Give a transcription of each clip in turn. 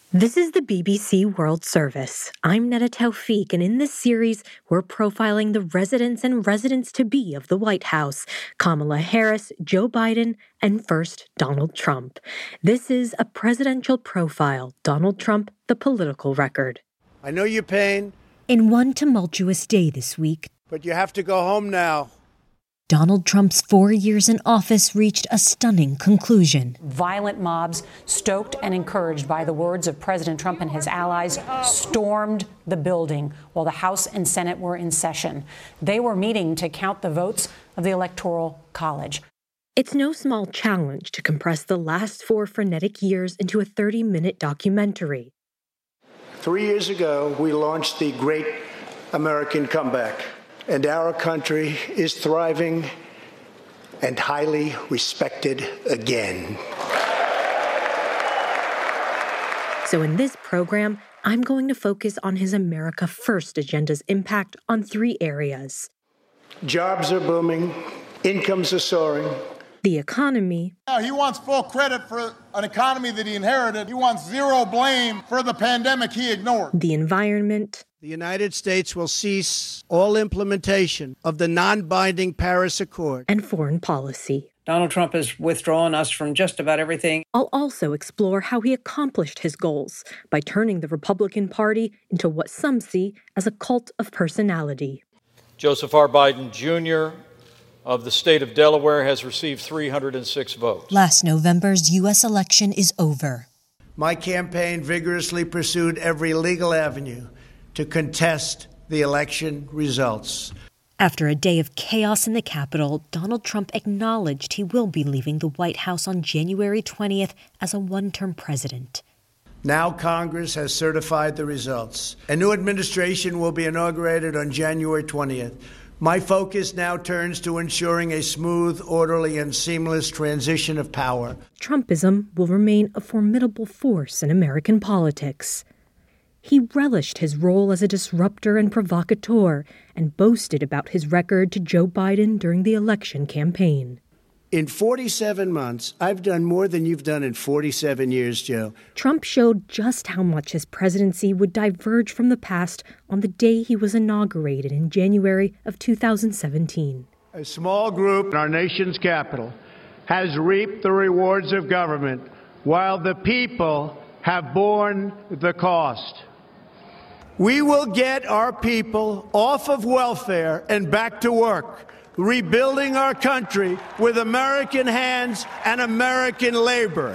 This is the BBC World Service. I'm Neda Tawfiq, and in this series, we're profiling the residents and residents-to-be of the White House, Kamala Harris, Joe Biden, and first, Donald Trump. This is a presidential profile, Donald Trump, the political record. I know your pain. In one tumultuous day this week, But you have to go home now. Donald Trump's 4 years in office reached a stunning conclusion. Violent mobs, stoked and encouraged by the words of President Trump and his allies, stormed the building while the House and Senate were in session. They were meeting to count the votes of the Electoral College. It's no small challenge to compress the last 4 frenetic years into a 30-minute documentary. 3 years ago, we launched the Great American Comeback, and our country is thriving and highly respected again. So in this program, I'm going to focus on his America First agenda's impact on 3 areas: Jobs are booming, incomes are soaring. The economy. He wants full credit for an economy that he inherited. He wants zero blame for the pandemic he ignored. The environment. The United States will cease all implementation of the non-binding Paris Accord. And foreign policy. Donald Trump has withdrawn us from just about everything. I'll also explore how he accomplished his goals by turning the Republican Party into what some see as a cult of personality. Joseph R. Biden, Jr. of the state of Delaware has received 306 votes. Last November's U.S. election is over. My campaign vigorously pursued every legal avenue to contest the election results. After a day of chaos in the Capitol, Donald Trump acknowledged he will be leaving the White House on January 20th as a one-term president. Now Congress has certified the results. A new administration will be inaugurated on January 20th. My focus now turns to ensuring a smooth, orderly, and seamless transition of power. Trumpism will remain a formidable force in American politics. He relished his role as a disruptor and provocateur and boasted about his record to Joe Biden during the election campaign. In 47 months, I've done more than you've done in 47 years, Joe. Trump showed just how much his presidency would diverge from the past on the day he was inaugurated in January of 2017. A small group in our nation's capital has reaped the rewards of government while the people have borne the cost. We will get our people off of welfare and back to work, rebuilding our country with American hands and American labor.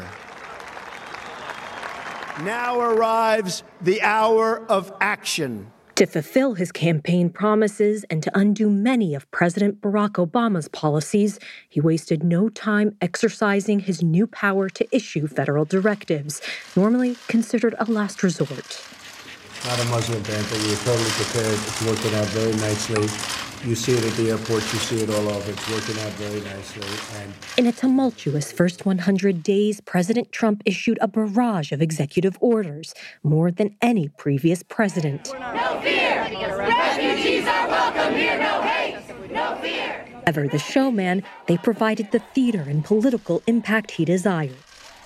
Now arrives the hour of action. To fulfill his campaign promises and to undo many of President Barack Obama's policies, he wasted no time exercising his new power to issue federal directives, normally considered a last resort. Not a Muslim ban, but you're totally prepared. It's working out very nicely. You see it at the airport, you see it all over. It's working out very nicely. And in a tumultuous first 100 days, President Trump issued a barrage of executive orders, more than any previous president. No fear! Refugees are welcome here, no hate, no fear! Ever the showman, they provided the theater and political impact he desired.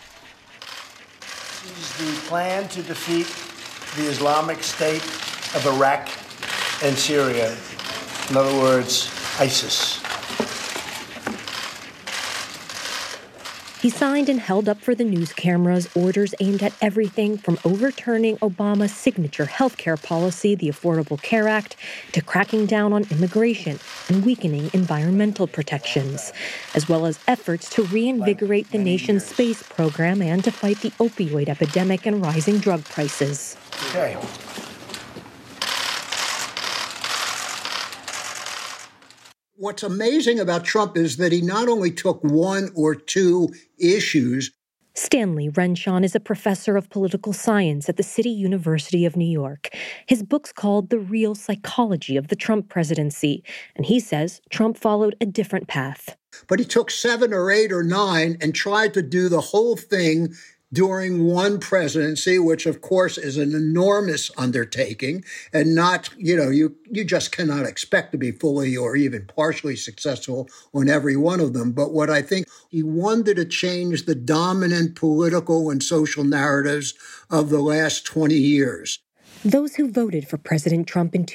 This is the plan to defeat the Islamic State of Iraq and Syria. In other words, ISIS. He signed and held up for the news cameras orders aimed at everything from overturning Obama's signature health care policy, the Affordable Care Act, to cracking down on immigration and weakening environmental protections, as well as efforts to reinvigorate the nation's space program and to fight the opioid epidemic and rising drug prices. Okay. What's amazing about Trump is that he not only took one or two issues. Stanley Renshaw is a professor of political science at the City University of New York. His book's called The Real Psychology of the Trump Presidency, and he says Trump followed a different path. But he took 7 or 8 or 9 and tried to do the whole thing during one presidency, which of course is an enormous undertaking and not, you just cannot expect to be fully or even partially successful on every one of them. But what I think he wanted to change the dominant political and social narratives of the last 20 years. Those who voted for President Trump in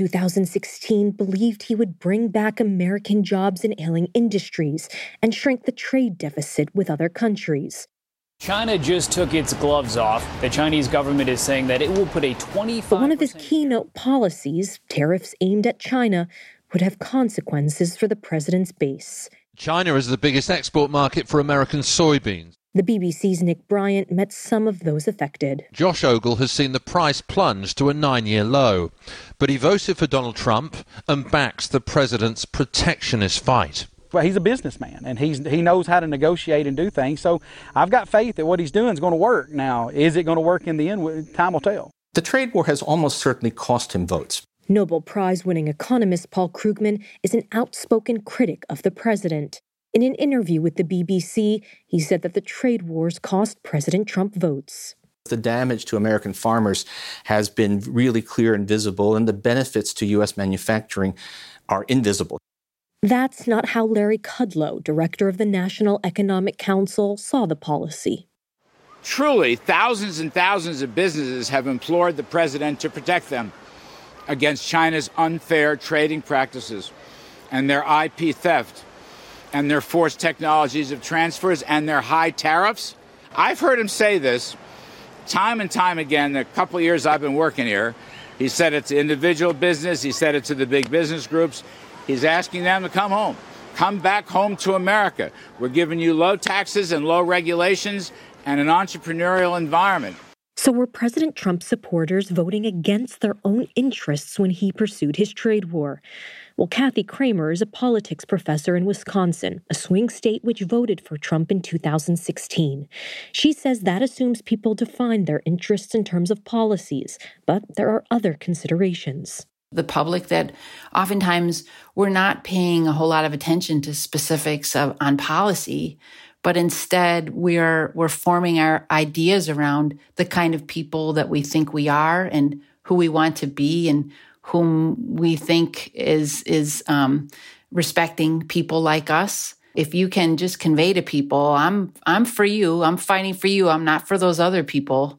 2016 believed he would bring back American jobs in ailing industries and shrink the trade deficit with other countries. China just took its gloves off. The Chinese government is saying that it will put a 25%... But one of his keynote policies, tariffs aimed at China, would have consequences for the president's base. China is the biggest export market for American soybeans. The BBC's Nick Bryant met some of those affected. Josh Ogle has seen the price plunge to a 9-year low, but he voted for Donald Trump and backs the president's protectionist fight. Well, he's a businessman, and he knows how to negotiate and do things, so I've got faith that what he's doing is going to work. Now, is it going to work in the end? Time will tell. The trade war has almost certainly cost him votes. Nobel Prize-winning economist Paul Krugman is an outspoken critic of the president. In an interview with the BBC, he said that the trade wars cost President Trump votes. The damage to American farmers has been really clear and visible, and the benefits to U.S. manufacturing are invisible. That's not how Larry Kudlow, director of the National Economic Council, saw the policy. Truly, thousands and thousands of businesses have implored the president to protect them against China's unfair trading practices and their IP theft and their forced technologies of transfers and their high tariffs. I've heard him say this time and time again the couple of years I've been working here. He said it to individual business. He said it to the big business groups. He's asking them to come home. Come back home to America. We're giving you low taxes and low regulations and an entrepreneurial environment. So were President Trump's supporters voting against their own interests when he pursued his trade war? Well, Kathy Kramer is a politics professor in Wisconsin, a swing state which voted for Trump in 2016. She says that assumes people define their interests in terms of policies, but there are other considerations. The public that oftentimes we're not paying a whole lot of attention to specifics on policy, but instead we're forming our ideas around the kind of people that we think we are and who we want to be and whom we think is respecting people like us. If you can just convey to people, I'm for you, I'm fighting for you, I'm not for those other people,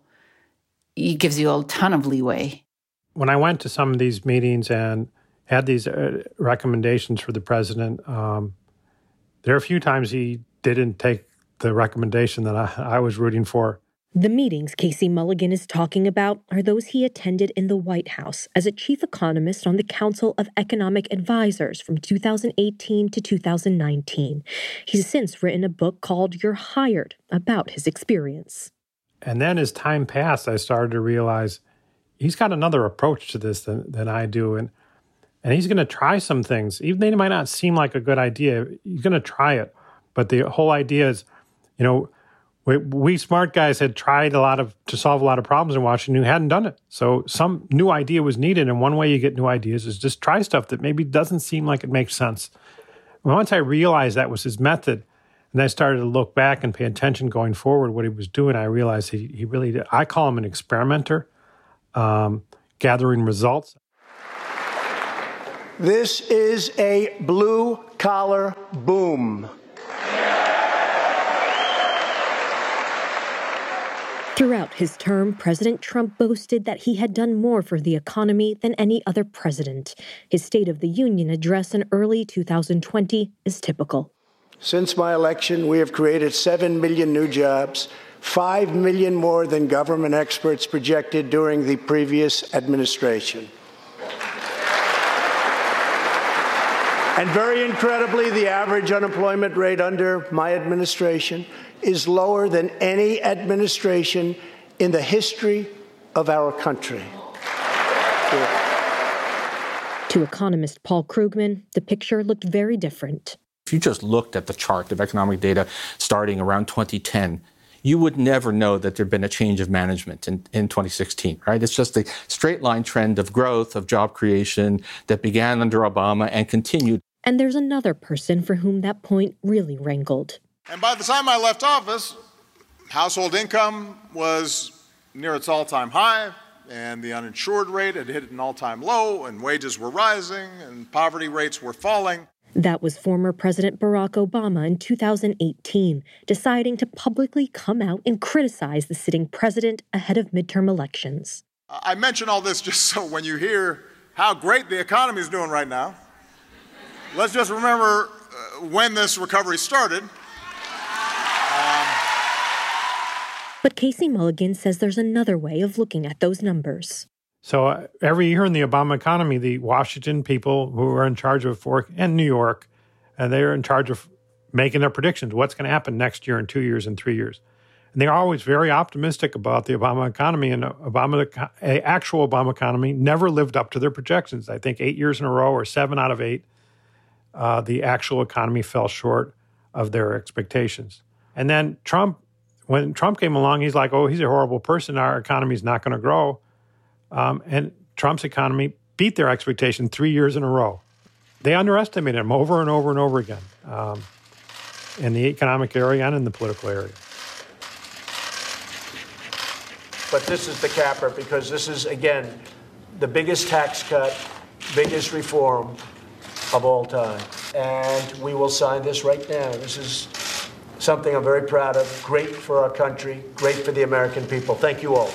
it gives you a ton of leeway. When I went to some of these meetings and had these recommendations for the president, there are a few times he didn't take the recommendation that I was rooting for. The meetings Casey Mulligan is talking about are those he attended in the White House as a chief economist on the Council of Economic Advisors from 2018 to 2019. He's since written a book called You're Hired about his experience. And then as time passed, I started to realize he's got another approach to this than I do. And he's going to try some things. Even they might not seem like a good idea, he's going to try it. But the whole idea is, we smart guys had tried to solve a lot of problems in Washington who hadn't done it. So some new idea was needed. And one way you get new ideas is just try stuff that maybe doesn't seem like it makes sense. And once I realized that was his method, and I started to look back and pay attention going forward what he was doing, I realized he really did. I call him an experimenter, gathering results. This is a blue-collar boom. Throughout his term, President Trump boasted that he had done more for the economy than any other president. His State of the Union address in early 2020 is typical. Since my election, we have created 7 million new jobs, 5 million more than government experts projected during the previous administration. And very incredibly, the average unemployment rate under my administration is lower than any administration in the history of our country. To economist Paul Krugman, the picture looked very different. If you just looked at the chart of economic data starting around 2010, you would never know that there'd been a change of management in 2016, right? It's just a straight line trend of growth, of job creation that began under Obama and continued. And there's another person for whom that point really rankled. And by the time I left office, Household income was near its all-time high, and the uninsured rate had hit an all-time low, and wages were rising, and poverty rates were falling. That was former President Barack Obama in 2018, deciding to publicly come out and criticize the sitting president ahead of midterm elections. I mention all this just so when you hear how great the economy is doing right now, let's just remember when this recovery started. But Casey Mulligan says there's another way of looking at those numbers. So every year in the Obama economy, the Washington people who are in charge of and New York, and they're in charge of making their predictions, what's going to happen next year and 2 years and 3 years. And they're always very optimistic about the Obama economy, and actual Obama economy never lived up to their projections. I think 8 years in a row or 7 out of 8, the actual economy fell short of their expectations. And then when Trump came along, he's like, oh, he's a horrible person. Our economy is not going to grow. And Trump's economy beat their expectation 3 years in a row. They underestimated him over and over and over again in the economic area and in the political area. But this is the capper because this is, again, the biggest tax cut, biggest reform of all time. And we will sign this right now. This is something I'm very proud of. Great for our country, great for the American people. Thank you all.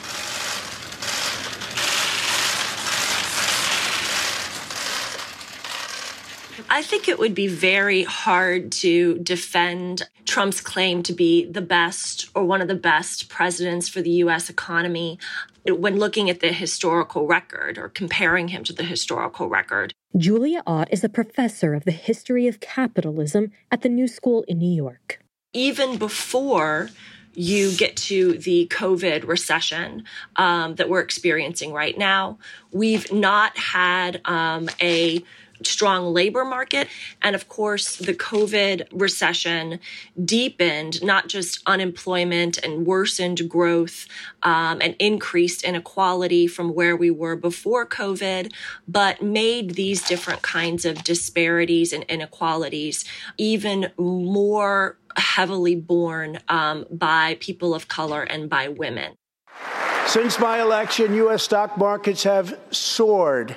I think it would be very hard to defend Trump's claim to be the best or one of the best presidents for the U.S. economy when looking at the historical record or comparing him to the historical record. Julia Ott is a professor of the history of capitalism at the New School in New York. Even before you get to the COVID recession that we're experiencing right now, we've not had a strong labor market. And of course, the COVID recession deepened not just unemployment and worsened growth and increased inequality from where we were before COVID, but made these different kinds of disparities and inequalities even more heavily borne by people of color and by women. Since my election, U.S. stock markets have soared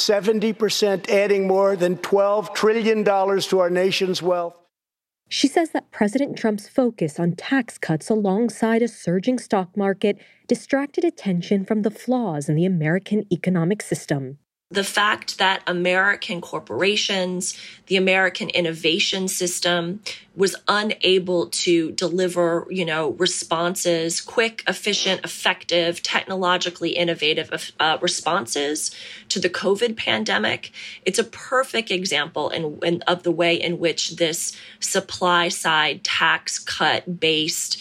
70%, adding more than $12 trillion to our nation's wealth. She says that President Trump's focus on tax cuts alongside a surging stock market distracted attention from the flaws in the American economic system. The fact that American corporations, the American innovation system was unable to deliver, responses, quick, efficient, effective, technologically innovative responses to the COVID pandemic. It's a perfect example of the way in which this supply side tax cut based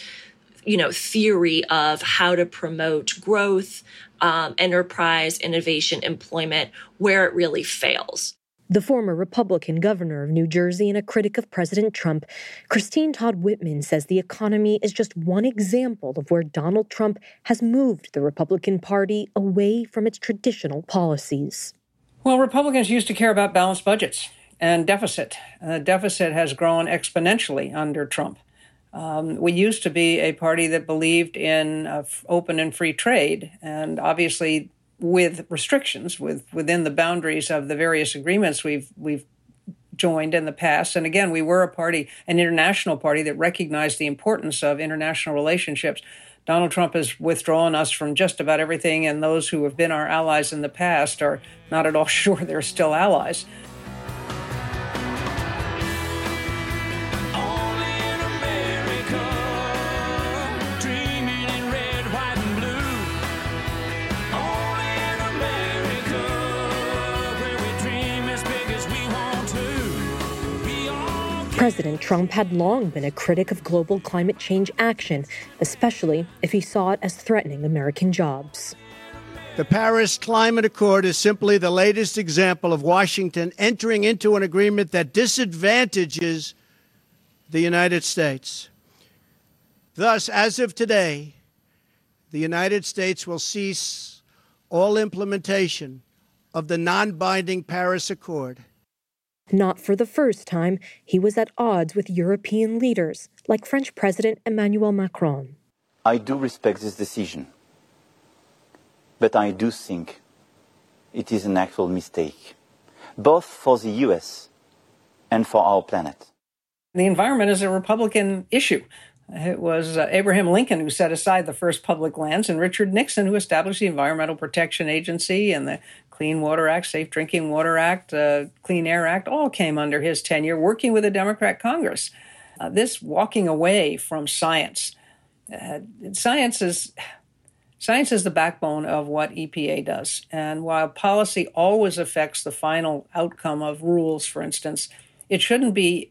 theory of how to promote growth, enterprise, innovation, employment, where it really fails. The former Republican governor of New Jersey and a critic of President Trump, Christine Todd Whitman, says the economy is just one example of where Donald Trump has moved the Republican Party away from its traditional policies. Well, Republicans used to care about balanced budgets and deficit. The deficit has grown exponentially under Trump. We used to be a party that believed in open and free trade, and obviously with restrictions within the boundaries of the various agreements we've joined in the past. And again, we were an international party that recognized the importance of international relationships. Donald Trump has withdrawn us from just about everything, and those who have been our allies in the past are not at all sure they're still allies. President Trump had long been a critic of global climate change action, especially if he saw it as threatening American jobs. The Paris Climate Accord is simply the latest example of Washington entering into an agreement that disadvantages the United States. Thus, as of today, the United States will cease all implementation of the non-binding Paris Accord. Not for the first time, he was at odds with European leaders, like French President Emmanuel Macron. I do respect this decision, but I do think it is an actual mistake, both for the US and for our planet. The environment is a Republican issue. It was Abraham Lincoln who set aside the first public lands and Richard Nixon who established the Environmental Protection Agency and the Clean Water Act, Safe Drinking Water Act, Clean Air Act, all came under his tenure working with a Democrat Congress. This walking away from science, science is the backbone of what EPA does. And while policy always affects the final outcome of rules, for instance, it shouldn't be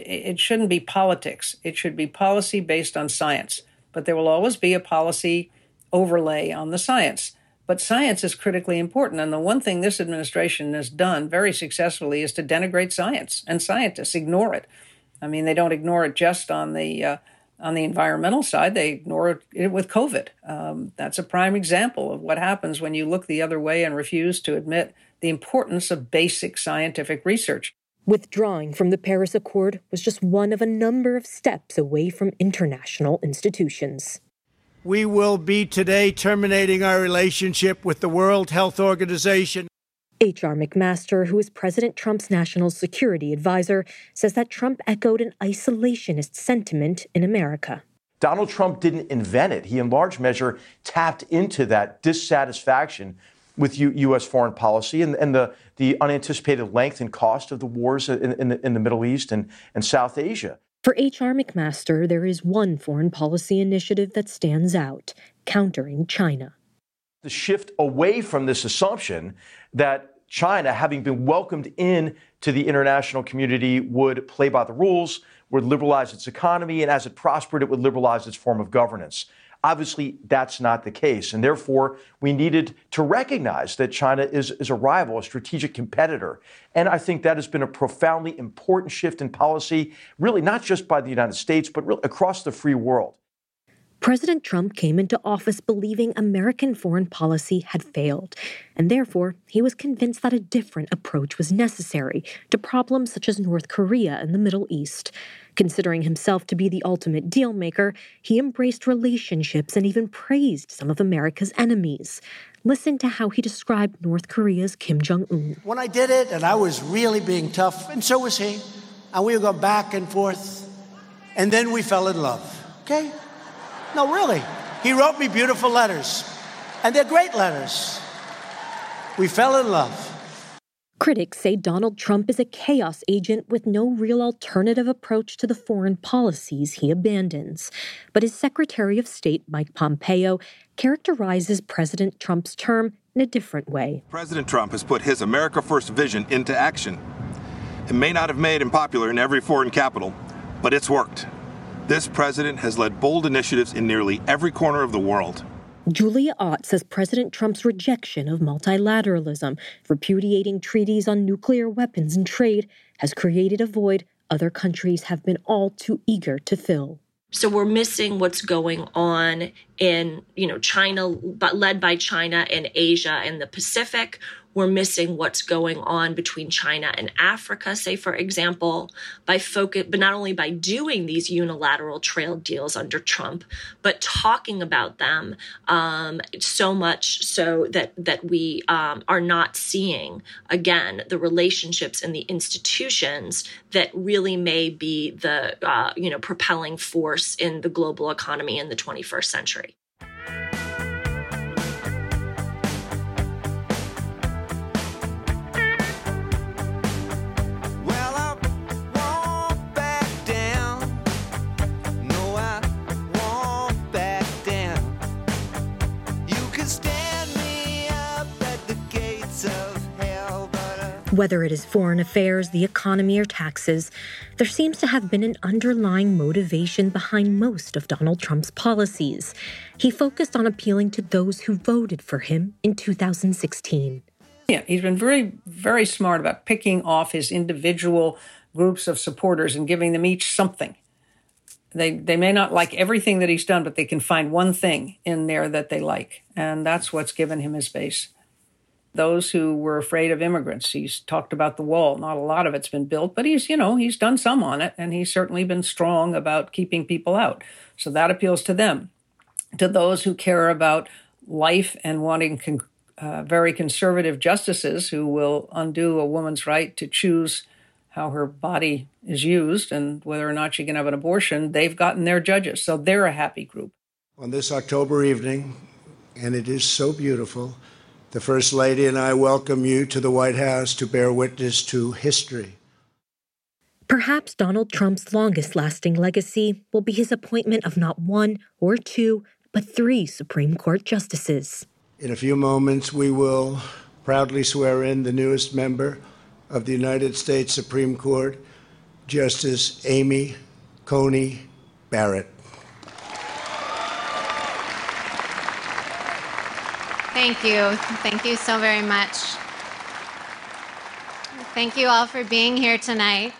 politics. It should be policy based on science. But there will always be a policy overlay on the science. But science is critically important. And the one thing this administration has done very successfully is to denigrate science and scientists, ignore it. I mean, they don't ignore it just on the environmental side. They ignore it with COVID. That's a prime example of what happens when you look the other way and refuse to admit the importance of basic scientific research. Withdrawing from the Paris Accord was just one of a number of steps away from international institutions. We will be today terminating our relationship with the World Health Organization. H.R. McMaster, who is President Trump's national security advisor, says that Trump echoed an isolationist sentiment in America. Donald Trump didn't invent it. He, in large measure, tapped into that dissatisfaction with U.S. foreign policy and the unanticipated length and cost of the wars in the Middle East and South Asia. For H.R. McMaster, there is one foreign policy initiative that stands out: countering China. The shift away from this assumption that China, having been welcomed in to the international community, would play by the rules, would liberalize its economy, and as it prospered, it would liberalize its form of governance. Obviously, that's not the case, and therefore we needed to recognize that China is a rival, a strategic competitor. And I think that has been a profoundly important shift in policy, really not just by the United States, but really across the free world. President Trump came into office believing American foreign policy had failed, and therefore he was convinced that a different approach was necessary to problems such as North Korea and the Middle East. Considering himself to be the ultimate deal-maker, he embraced relationships and even praised some of America's enemies. Listen to how he described North Korea's Kim Jong-un. When I did it, and I was really being tough, and so was he, and we would go back and forth, and then we fell in love, okay? No, really. He wrote me beautiful letters, and they're great letters. We fell in love. Critics say Donald Trump is a chaos agent with no real alternative approach to the foreign policies he abandons. But his Secretary of State, Mike Pompeo, characterizes President Trump's term in a different way. President Trump has put his America First vision into action. It may not have made him popular in every foreign capital, but it's worked. This president has led bold initiatives in nearly every corner of the world. Julia Ott says President Trump's rejection of multilateralism, repudiating treaties on nuclear weapons and trade, has created a void other countries have been all too eager to fill. So we're missing what's going on in, China, but led by China and Asia and the Pacific. We're missing what's going on between China and Africa, say, for example, but not only by doing these unilateral trade deals under Trump, but talking about them so much so that we are not seeing, again, the relationships and the institutions that really may be the, propelling force in the global economy in the 21st century. Whether it is foreign affairs, the economy, or taxes, there seems to have been an underlying motivation behind most of Donald Trump's policies. He focused on appealing to those who voted for him in 2016. Yeah, he's been very, very smart about picking off his individual groups of supporters and giving them each something. They may not like everything that he's done, but they can find one thing in there that they like, and that's what's given him his base. Those who were afraid of immigrants. He's talked about the wall. Not a lot of it's been built, but he's done some on it, and he's certainly been strong about keeping people out. So that appeals to them. To those who care about life and wanting very conservative justices who will undo a woman's right to choose how her body is used and whether or not she can have an abortion, they've gotten their judges. So they're a happy group. On this October evening, and it is so beautiful, the First Lady and I welcome you to the White House to bear witness to history. Perhaps Donald Trump's longest-lasting legacy will be his appointment of not one or two, but 3 Supreme Court justices. In a few moments, we will proudly swear in the newest member of the United States Supreme Court, Justice Amy Coney Barrett. Thank you. Thank you so very much. Thank you all for being here tonight.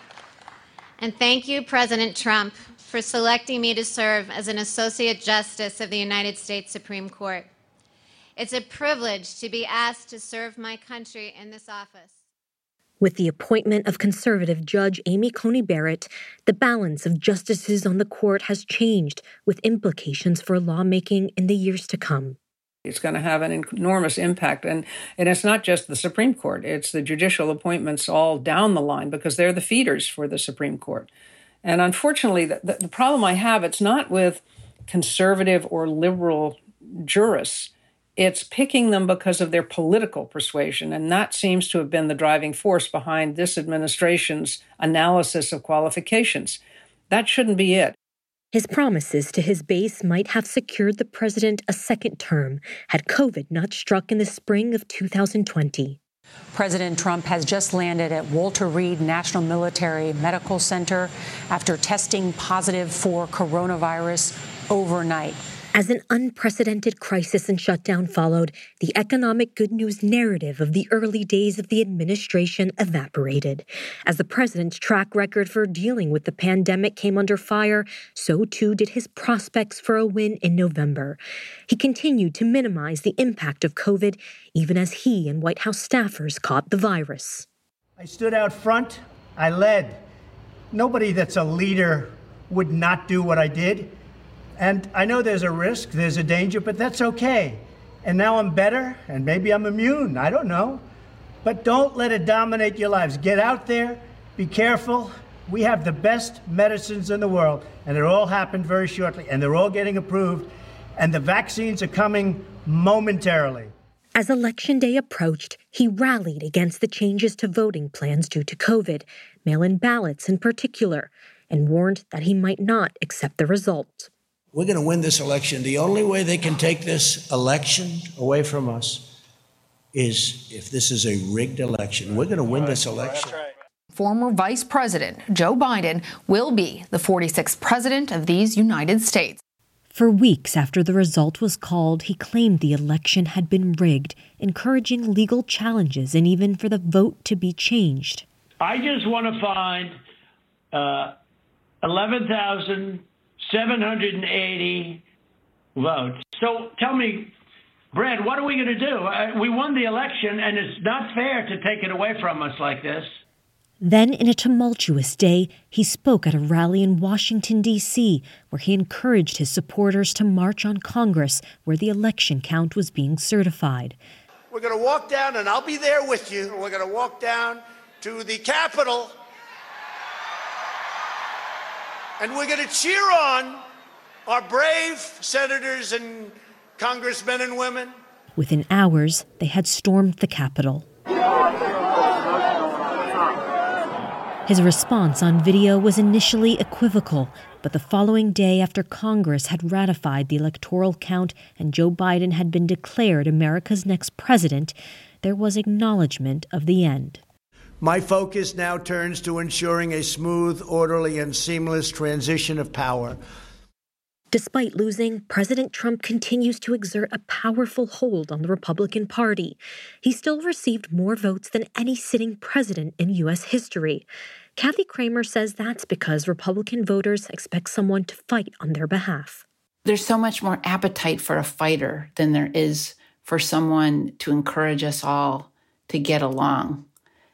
And thank you, President Trump, for selecting me to serve as an Associate Justice of the United States Supreme Court. It's a privilege to be asked to serve my country in this office. With the appointment of conservative Judge Amy Coney Barrett, the balance of justices on the court has changed, with implications for lawmaking in the years to come. It's going to have an enormous impact. And it's not just the Supreme Court. It's the judicial appointments all down the line because they're the feeders for the Supreme Court. And unfortunately, the problem I have, it's not with conservative or liberal jurists. It's picking them because of their political persuasion. And that seems to have been the driving force behind this administration's analysis of qualifications. That shouldn't be it. His promises to his base might have secured the president a second term had COVID not struck in the spring of 2020. President Trump has just landed at Walter Reed National Military Medical Center after testing positive for coronavirus overnight. As an unprecedented crisis and shutdown followed, the economic good news narrative of the early days of the administration evaporated. As the president's track record for dealing with the pandemic came under fire, so too did his prospects for a win in November. He continued to minimize the impact of COVID, even as he and White House staffers caught the virus. I stood out front. I led. Nobody that's a leader would not do what I did. And I know there's a risk, there's a danger, but that's okay. And now I'm better, and maybe I'm immune, I don't know. But don't let it dominate your lives. Get out there, be careful. We have the best medicines in the world, and it all happened very shortly, and they're all getting approved, and the vaccines are coming momentarily. As Election Day approached, he rallied against the changes to voting plans due to COVID, mail-in ballots in particular, and warned that he might not accept the result. We're going to win this election. The only way they can take this election away from us is if this is a rigged election. We're going to win this election. Former Vice President Joe Biden will be the 46th president of these United States. For weeks after the result was called, he claimed the election had been rigged, encouraging legal challenges and even for the vote to be changed. I just want to find 11,780 votes. So tell me, Brad, what are we going to do? We won the election, and it's not fair to take it away from us like this. Then, in a tumultuous day, he spoke at a rally in Washington, D.C., where he encouraged his supporters to march on Congress, where the election count was being certified. We're going to walk down, and I'll be there with you. We're going to walk down to the Capitol, and we're going to cheer on our brave senators and congressmen and women. Within hours, they had stormed the Capitol. His response on video was initially equivocal, but the following day after Congress had ratified the electoral count and Joe Biden had been declared America's next president, there was acknowledgement of the end. My focus now turns to ensuring a smooth, orderly, and seamless transition of power. Despite losing, President Trump continues to exert a powerful hold on the Republican Party. He still received more votes than any sitting president in U.S. history. Kathy Kramer says that's because Republican voters expect someone to fight on their behalf. There's so much more appetite for a fighter than there is for someone to encourage us all to get along.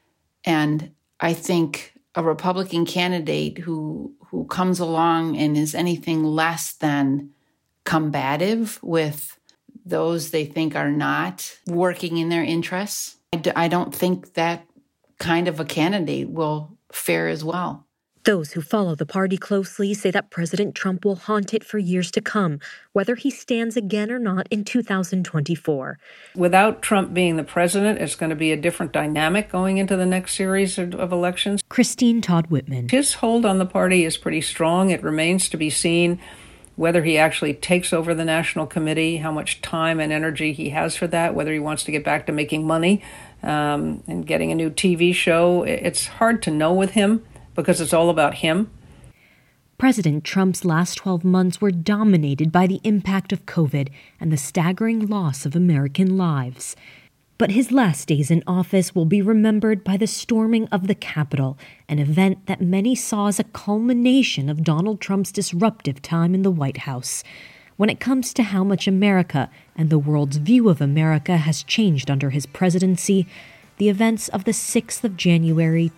And I think a Republican candidate who comes along and is anything less than combative with those they think are not working in their interests, I don't think that kind of a candidate will fare as well. Those who follow the party closely say that President Trump will haunt it for years to come, whether he stands again or not in 2024. Without Trump being the president, it's going to be a different dynamic going into the next series of elections. Christine Todd Whitman. His hold on the party is pretty strong. It remains to be seen whether he actually takes over the National Committee, how much time and energy he has for that, whether he wants to get back to making money and getting a new TV show. It's hard to know with him because it's all about him. President Trump's last 12 months were dominated by the impact of COVID and the staggering loss of American lives. But his last days in office will be remembered by the storming of the Capitol, an event that many saw as a culmination of Donald Trump's disruptive time in the White House. When it comes to how much America and the world's view of America has changed under his presidency, the events of the 6th of January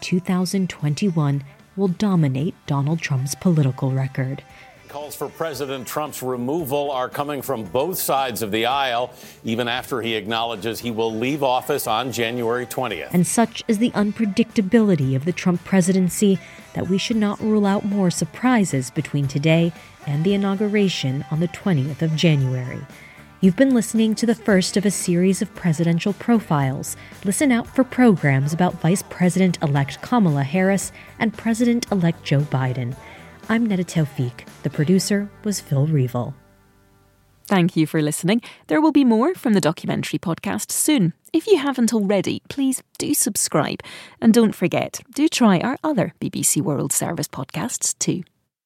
2021 will dominate Donald Trump's political record. Calls for President Trump's removal are coming from both sides of the aisle, even after he acknowledges he will leave office on January 20th. And such is the unpredictability of the Trump presidency that we should not rule out more surprises between today and the inauguration on the 20th of January. You've been listening to the first of a series of presidential profiles. Listen out for programs about Vice President-elect Kamala Harris and President-elect Joe Biden. I'm Neda Tawfiq. The producer was Phil Revel. Thank you for listening. There will be more from the Documentary Podcast soon. If you haven't already, please do subscribe. And don't forget, do try our other BBC World Service podcasts too.